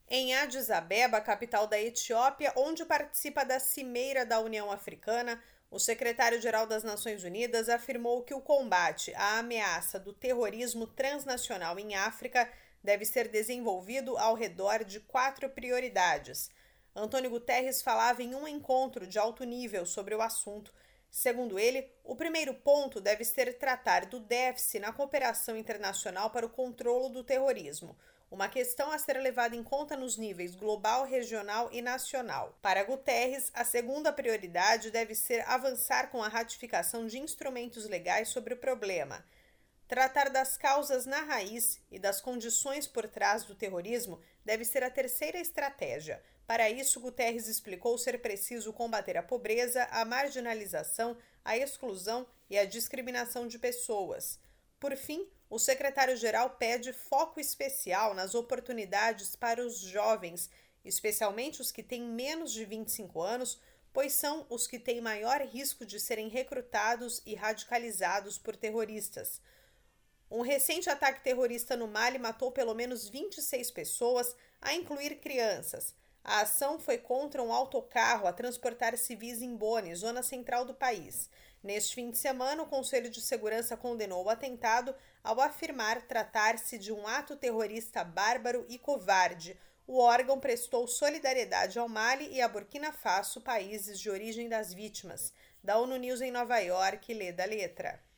Em Addis Abeba, capital da Etiópia, onde participa da Cimeira da União Africana, o secretário-geral das Nações Unidas afirmou que o combate à ameaça do terrorismo transnacional em África deve ser desenvolvido ao redor de 4 prioridades. Antônio Guterres falava em um encontro de alto nível sobre o assunto. Segundo ele, o primeiro ponto deve ser tratar do déficit na cooperação internacional para o controle do terrorismo, uma questão a ser levada em conta nos níveis global, regional e nacional. Para Guterres, a segunda prioridade deve ser avançar com a ratificação de instrumentos legais sobre o problema. Tratar das causas na raiz e das condições por trás do terrorismo deve ser a terceira estratégia. Para isso, Guterres explicou ser preciso combater a pobreza, a marginalização, a exclusão e a discriminação de pessoas. Por fim, o secretário-geral pede foco especial nas oportunidades para os jovens, especialmente os que têm menos de 25 anos, pois são os que têm maior risco de serem recrutados e radicalizados por terroristas. Um recente ataque terrorista no Mali matou pelo menos 26 pessoas, a incluir crianças. A ação foi contra um autocarro a transportar civis em Boni, zona central do país. Neste fim de semana, o Conselho de Segurança condenou o atentado ao afirmar tratar-se de um ato terrorista bárbaro e covarde. O órgão prestou solidariedade ao Mali e a Burkina Faso, países de origem das vítimas. Da ONU News em Nova York, lê da letra.